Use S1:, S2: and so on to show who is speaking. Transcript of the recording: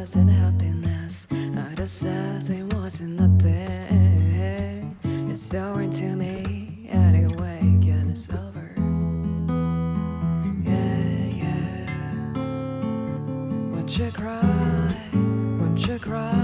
S1: wasn't happiness. I just says it wasn't nothing. It's over to me anyway. Game is over. Yeah, yeah. Won't you cry? Won't you cry?